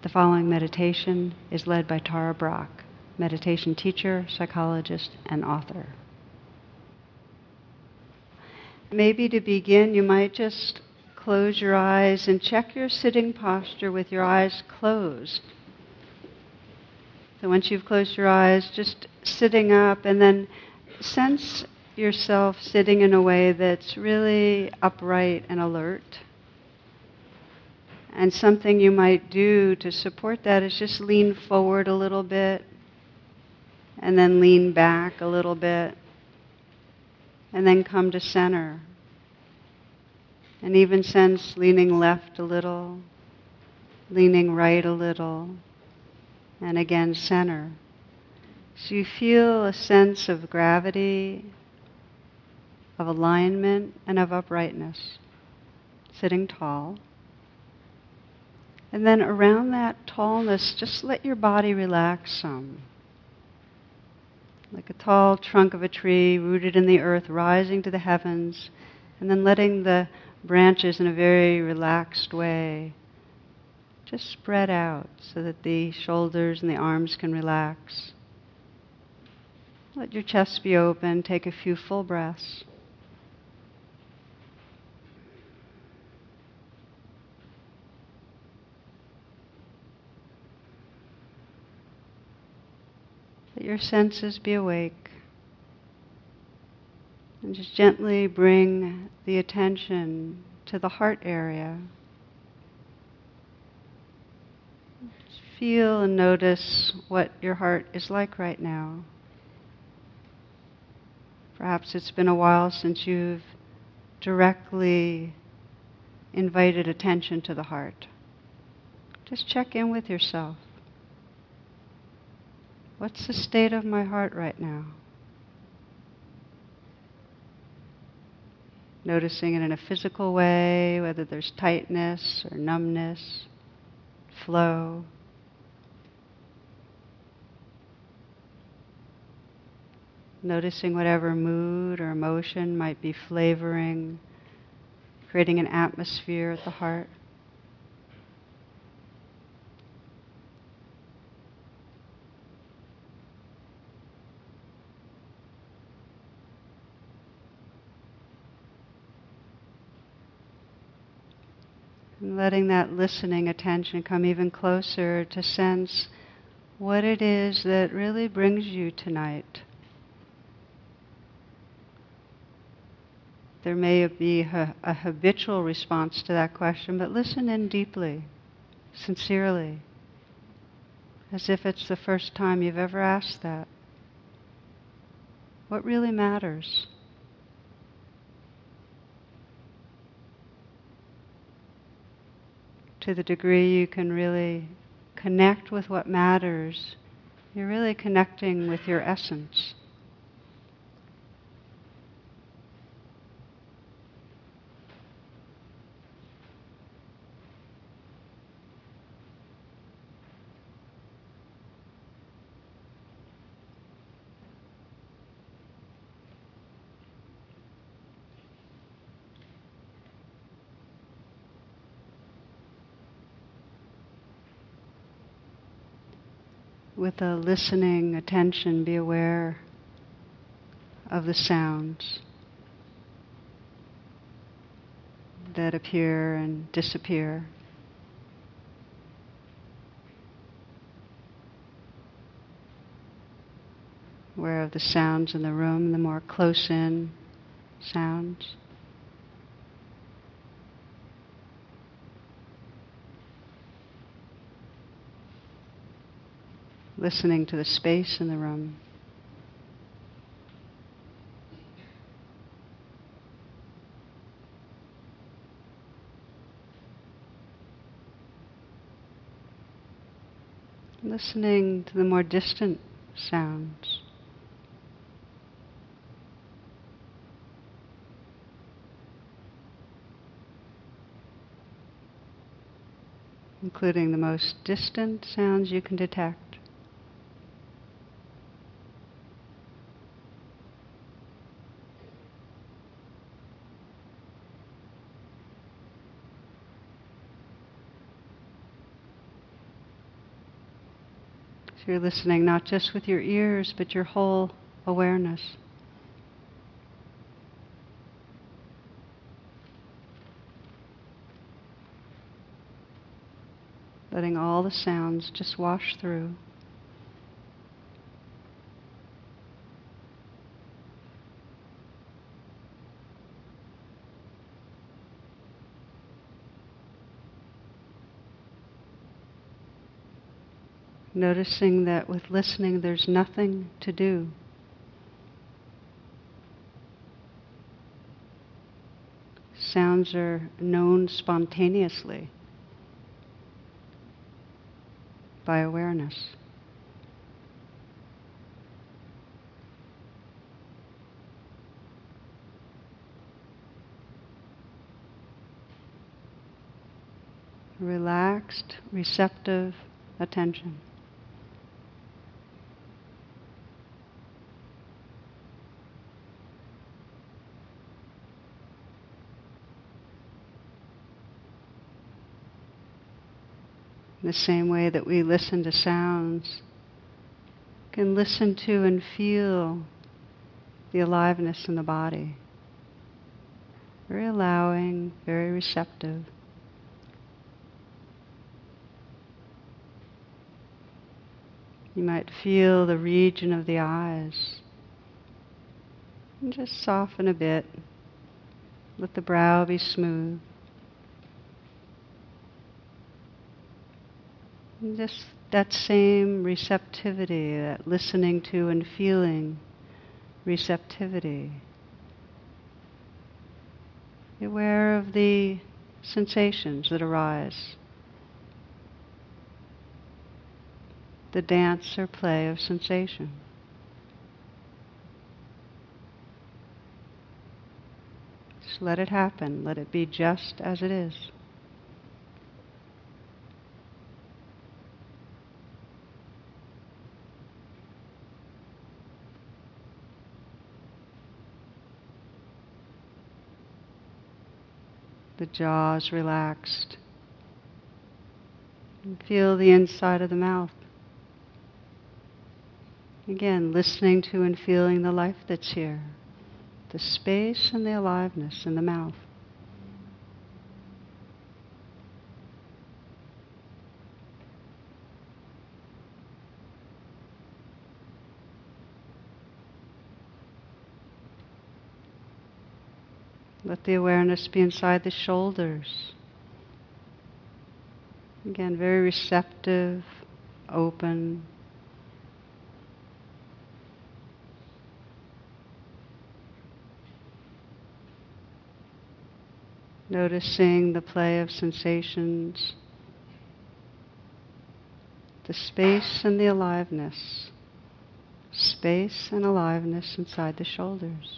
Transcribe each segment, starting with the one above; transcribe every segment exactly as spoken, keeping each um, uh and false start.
The following meditation is led by Tara Brach, meditation teacher, psychologist, and author. Maybe to begin, you might just close your eyes and check your sitting posture with your eyes closed. So once you've closed your eyes, just sitting up, and then sense yourself sitting in a way that's really upright and alert. And something you might do to support that is just lean forward a little bit, and then lean back a little bit, and then come to center. And even sense leaning left a little, leaning right a little, and again center. So you feel a sense of gravity, of alignment, and of uprightness, sitting tall. And then around that tallness, just let your body relax some. Like a tall trunk of a tree rooted in the earth, rising to the heavens, and then letting the branches in a very relaxed way just spread out so that the shoulders and the arms can relax. Let your chest be open, take a few full breaths. Let your senses be awake. And just gently bring the attention to the heart area. Just feel and notice what your heart is like right now. Perhaps it's been a while since you've directly invited attention to the heart. Just check in with yourself. What's the state of my heart right now? Noticing it in a physical way, whether there's tightness or numbness, flow. Noticing whatever mood or emotion might be flavoring, creating an atmosphere at the heart. And letting that listening attention come even closer to sense what it is that really brings you tonight. There may be a, a habitual response to that question, but listen in deeply, sincerely, as if it's the first time you've ever asked that. What really matters? To the degree you can really connect with what matters, you're really connecting with your essence. With a listening attention, be aware of the sounds that appear and disappear. Aware of the sounds in the room, the more close-in sounds. Listening to the space in the room. Listening to the more distant sounds. Including the most distant sounds you can detect. So you're listening not just with your ears, but your whole awareness. Letting all the sounds just wash through. Noticing that with listening there's nothing to do. Sounds are known spontaneously by awareness. Relaxed, receptive attention. The same way that we listen to sounds, can listen to and feel the aliveness in the body. Very allowing, very receptive. You might feel the region of the eyes. And just soften a bit. Let the brow be smooth. And just that same receptivity, that listening to and feeling receptivity. Be aware of the sensations that arise. The dance or play of sensation. Just let it happen. Let it be just as it is. The jaws relaxed. And feel the inside of the mouth. Again, listening to and feeling the life that's here. The space and the aliveness in the mouth. Let the awareness be inside the shoulders. Again, very receptive, open. Noticing the play of sensations, the space and the aliveness, space and aliveness inside the shoulders.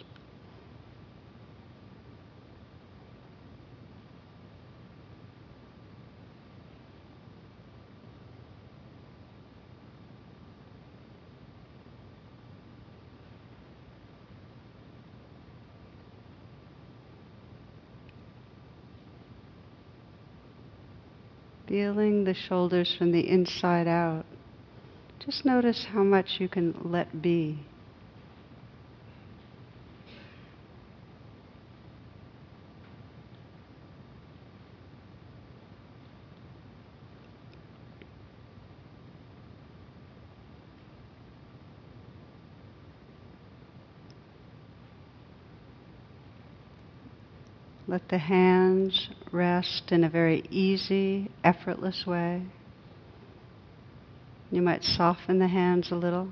Feeling the shoulders from the inside out. Just notice how much you can let be. Let the hands rest in a very easy, effortless way. You might soften the hands a little.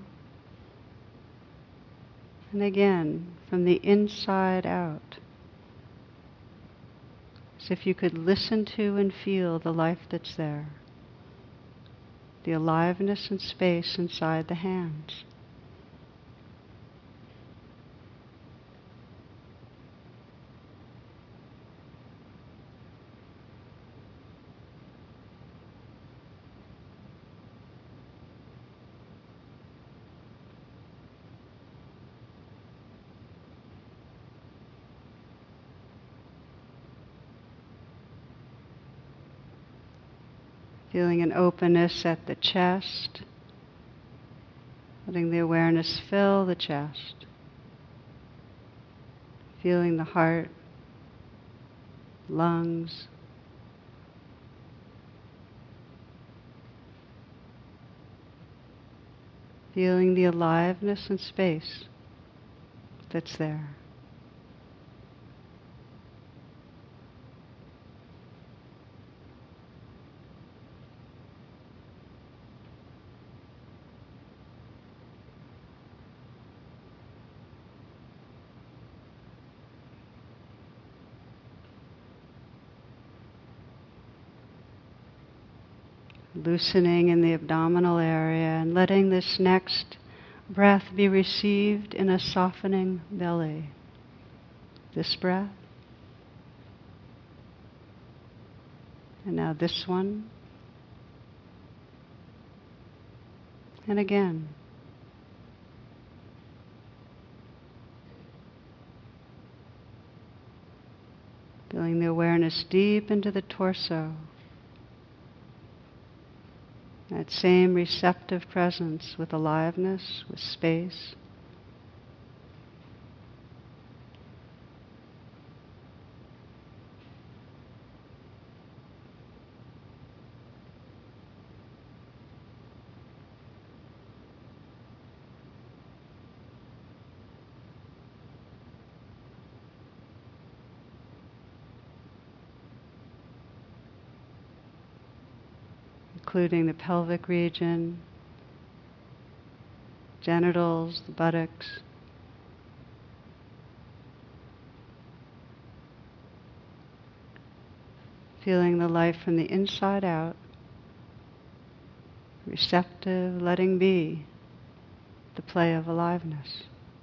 And again, from the inside out. As if you could listen to and feel the life that's there. The aliveness and space inside the hands. Feeling an openness at the chest, Letting the awareness fill the chest. Feeling the heart, lungs, feeling the aliveness and space that's there. Loosening in the abdominal area and letting this next breath be received in a softening belly. This breath. And now this one. And again. Feeling the awareness deep into the torso. That same receptive presence with aliveness, with space. Including the pelvic region, genitals, the buttocks. Feeling the life from the inside out, receptive, letting be the play of aliveness.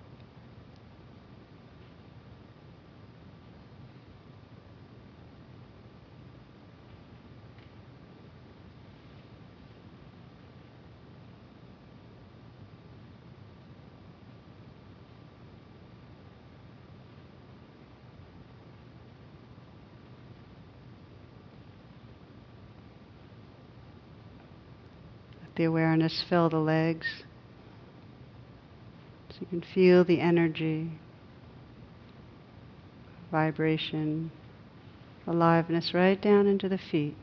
The awareness fill the legs, so you can feel the energy, vibration, aliveness right down into the feet.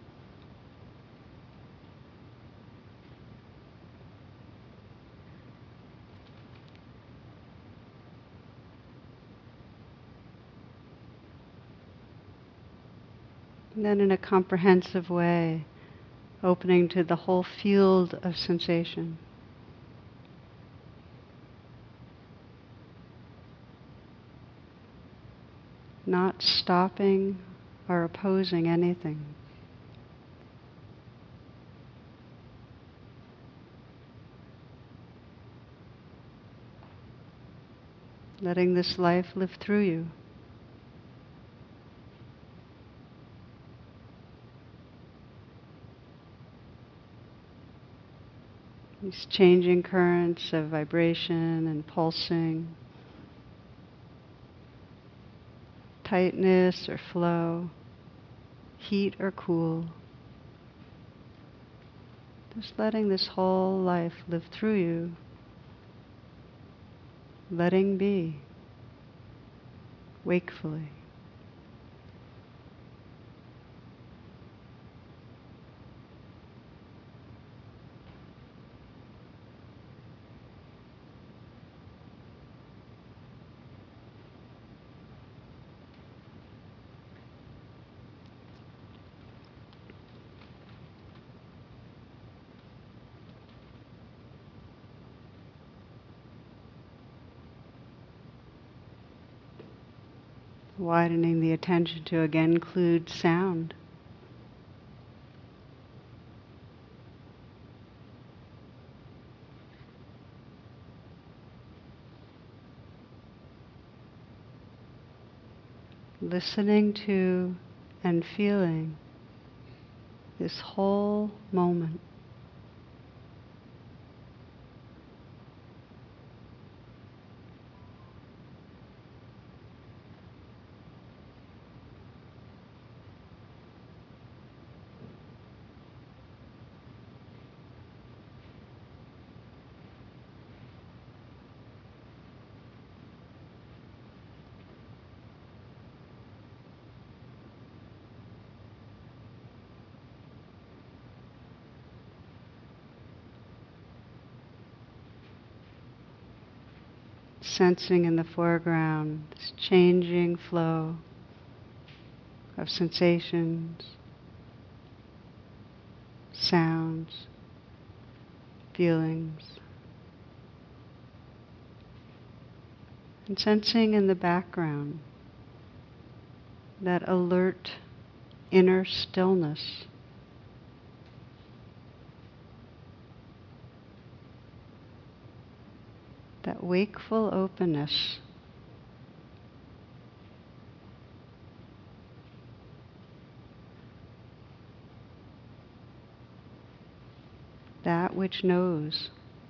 And then in a comprehensive way, opening to the whole field of sensation. Not stopping or opposing anything. Letting this life live through you. These changing currents of vibration and pulsing, tightness or flow, heat or cool. Just letting this whole life live through you, letting be, wakefully. Widening the attention to again include sound. Listening to and feeling this whole moment. sensing in the foreground this changing flow of sensations, sounds, feelings. And sensing in the background that alert inner stillness. That wakeful openness. That which knows.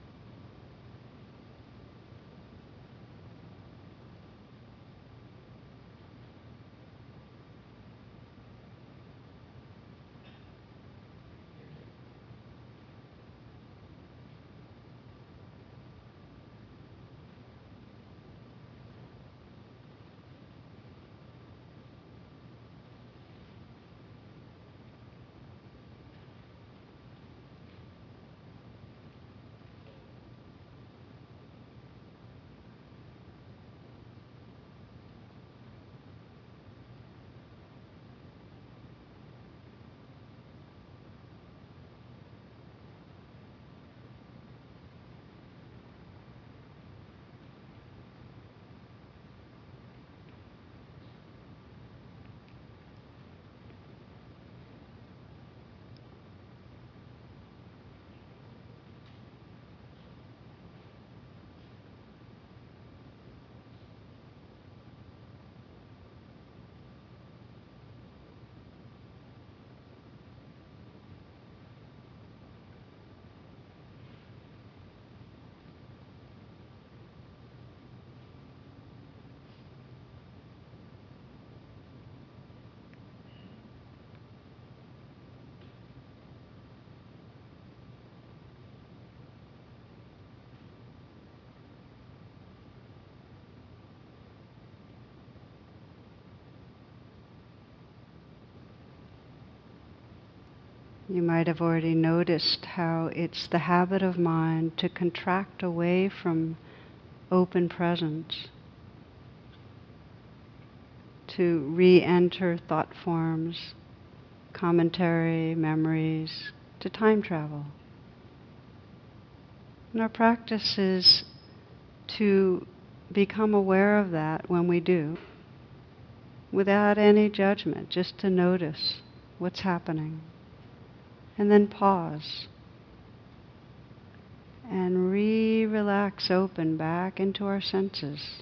You might have already noticed how it's the habit of mind to contract away from open presence, to re-enter thought forms, commentary, memories, to time travel. And our practice is to become aware of that when we do, without any judgment, just to notice what's happening. And then pause. And re-relax open back into our senses.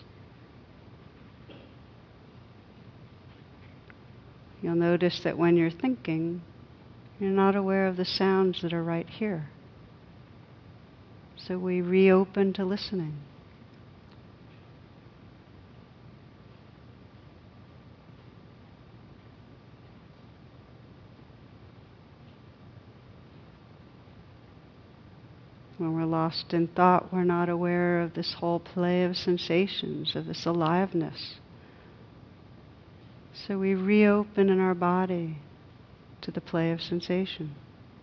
You'll notice that when you're thinking, you're not aware of the sounds that are right here. So we reopen to listening. When we're lost in thought, we're not aware of this whole play of sensations, of this aliveness. So we reopen in our body to the play of sensation.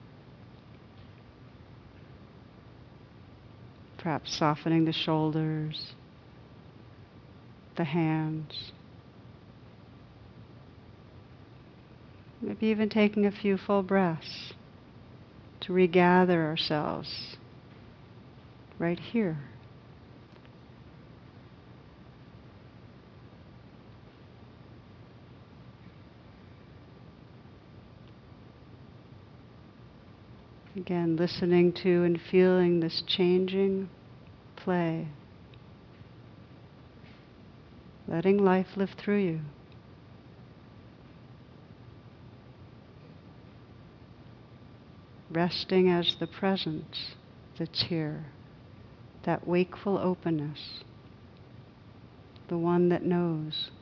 Perhaps softening the shoulders, the hands. Maybe even taking a few full breaths to regather ourselves right here. Again, listening to and feeling this changing play. Letting life live through you. Resting as the presence that's here. That wakeful openness. The one that knows.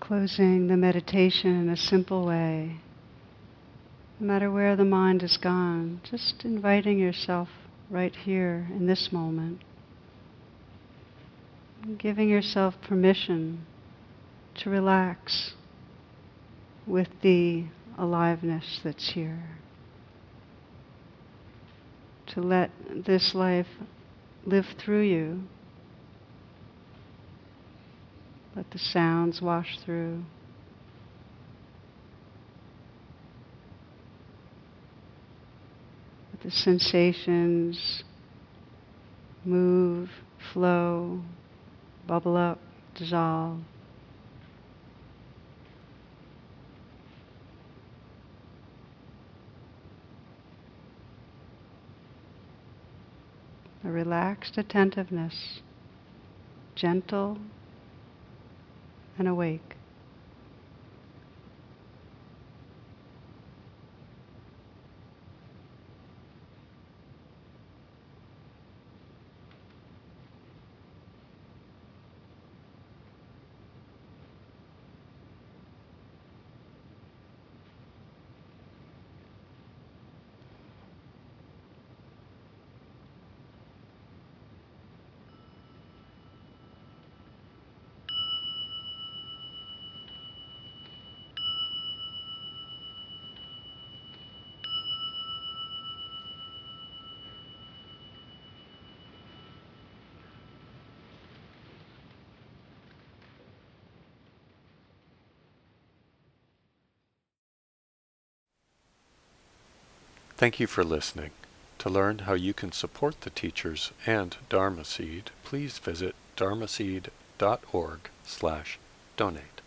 closing the meditation in a simple way. No matter where the mind has gone, just inviting yourself right here in this moment. And giving yourself permission to relax with the aliveness that's here. To let this life live through you. Let the sounds wash through. Let the sensations move, flow, bubble up, dissolve. A relaxed attentiveness, gentle and awake. Thank you for listening. To learn how you can support the teachers and Dharma Seed, please visit dharmaseed dot org slash donate.